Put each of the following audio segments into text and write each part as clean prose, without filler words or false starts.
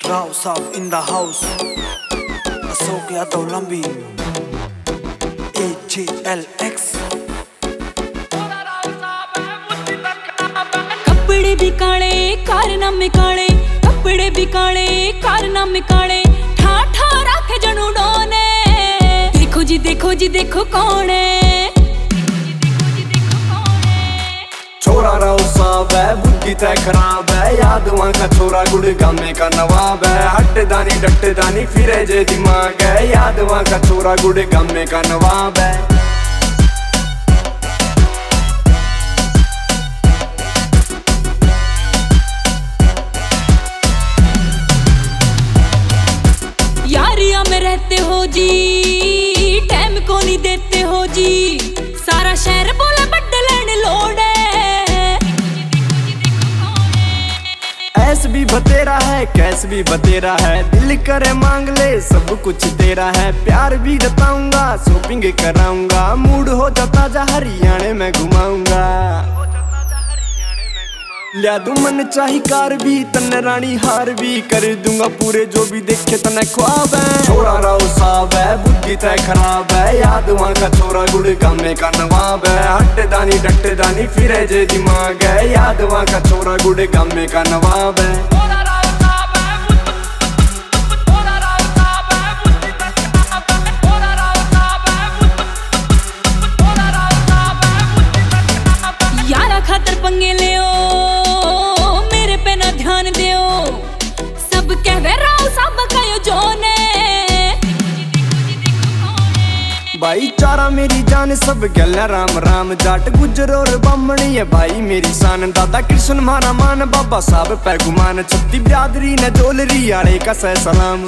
Raw South in the house. Asok Yadav Lambi AGLX. कपड़े भी काले कारनामे काले, कपड़े भी काले कारनामे काले, ठा ठा रखे जनू डोने। देखो जी देखो जी देखो कौन है, छोरा राव साहब है, बुद्धि तय खराब है, यादवां का छोरा गुड़गामे का नवाब है। हट दानी डट दानी फिरे जे दिमाग है, यादवां का छोरा गुड़गामे का नवाब है। यारिया में रहते हो जी, टाइम को नहीं देते हो जी, सारा शहर बोले बड्डे लेने लोड़े। ऐस भी बतेरा है, कैस भी बतेरा है, दिल करे मांग ले सब कुछ तेरा है। प्यार भी जताऊंगा, शॉपिंग कराऊंगा, मूड हो जाता जा हरियाणे में घुमाऊंगा। लिया दूं मन चाही कार भी, तन रानी हार भी, कर दूंगा पूरे जो भी देखे तने ख्वाब है। छोरा राव साहब है, बुद्धि तय खराब है, यादवां का छोरा गुड़गामे का नवाब है। हट दानी डट दानी फिरे जे दिमाग है, यादवां का छोरा गुड़गामे का नवाब है। यारा खातर पंगे ले मेरे पे ना ध्यान दियो, सब कहवे राव साहब का यो जोने। भाईचारा मेरी जान सब गल्ला राम राम, जाट गुजर और बामणी है भाई मेरी शान। दादा कृष्ण मारा मान, बाबा साहब पे गुमान, छत्ती बिरादरी न जोलरी आड़े का सह सलाम।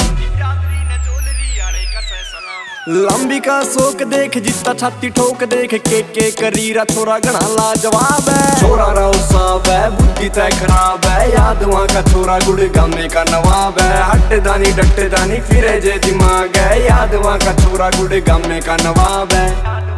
लंबी का शोक देख, जितना छाती ठोक देख, के करीरा छोरा घना लाजवाब है। छोरा राव साहब है, बुद्धि तय खराब है, यादवां का छोरा गुड़गामे का नवाब है। हट दानी डट दानी फिरे जे दिमाग है, यादवां का छोरा गुड़गामे का नवाब है।